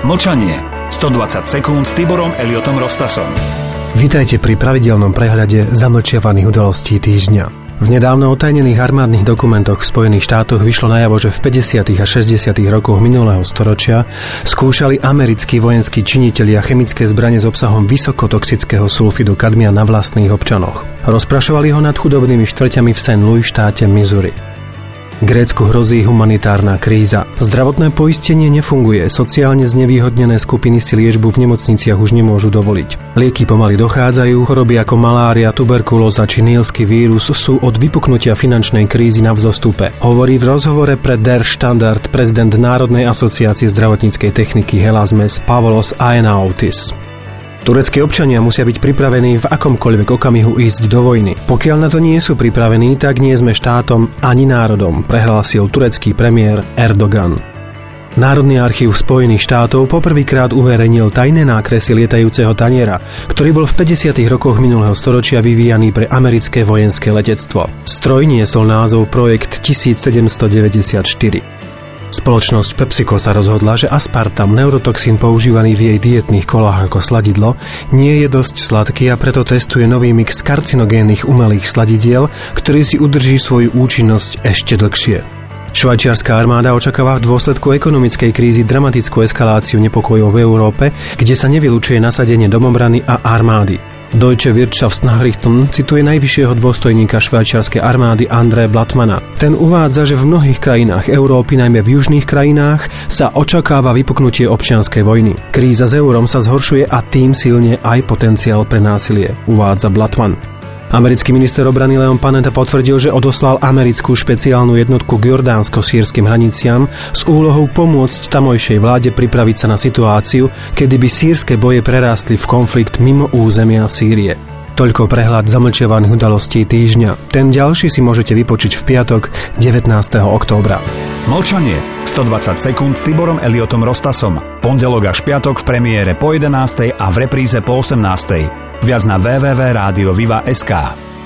Mlčanie. 120 sekúnd s Tiborom Elliotom Rostasom. Vítajte pri pravidelnom prehľade zamlčiavaných udalostí týždňa. V nedávno otajnených armádnych dokumentoch v Spojených štátoch vyšlo najavo, že v 50. a 60. rokoch minulého storočia skúšali americkí vojenskí činitelia chemické zbrane s obsahom vysokotoxického sulfidu kadmia na vlastných občanoch. Rozprašovali ho nad chudobnými štvrťami v St. Louis štáte Missouri. Grécku hrozí humanitárna kríza. Zdravotné poistenie nefunguje, sociálne znevýhodnené skupiny si liečbu v nemocniciach už nemôžu dovoliť. Lieky pomaly dochádzajú, choroby ako malária, tuberkulóza či nílsky vírus sú od vypuknutia finančnej krízy na vzostupe. Hovorí v rozhovore pre Der Standard prezident Národnej asociácie zdravotníckej techniky Helasmes Pavlos Aenautis. Tureckí občania musia byť pripravení v akomkoľvek okamihu ísť do vojny. Pokiaľ na to nie sú pripravení, tak nie sme štátom ani národom, prehlásil turecký premiér Erdogan. Národný archív Spojených štátov poprvýkrát uverejnil tajné nákresy lietajúceho taniera, ktorý bol v 50. rokoch minulého storočia vyvíjaný pre americké vojenské letectvo. Stroj niesol názov Projekt 1794. Spoločnosť PepsiCo sa rozhodla, že aspartam, neurotoxín používaný v jej dietných kolách ako sladidlo, nie je dosť sladký a preto testuje nový mix karcinogénnych umelých sladidiel, ktorý si udrží svoju účinnosť ešte dlhšie. Švajčiarska armáda očakáva v dôsledku ekonomickej krízy dramatickú eskaláciu nepokojov v Európe, kde sa nevylučuje nasadenie domobrany a armády. Deutsche Wirtschaftsnachrichten cituje najvyššieho dôstojníka švajčiarskej armády André Blattmana. Ten uvádza, že v mnohých krajinách Európy, najmä v južných krajinách, sa očakáva vypuknutie občianskej vojny. Kríza s eurom sa zhoršuje a tým silne aj potenciál pre násilie, uvádza Blattman. Americký minister obrany Leon Panetta potvrdil, že odoslal americkú špeciálnu jednotku k jordánsko-sýrskym hraniciam s úlohou pomôcť tamojšej vláde pripraviť sa na situáciu, kedy by sýrske boje prerástli v konflikt mimo územia Sýrie. Toľko prehľad zamlčiavaných udalostí týždňa. Ten ďalší si môžete vypočiť v piatok 19. októbra. Mlčanie. 120 sekúnd s Tiborom Elliotom Rostasom. Pondelok až piatok v premiére po 11. a v repríze po 18. Viac na www.radioviva.sk.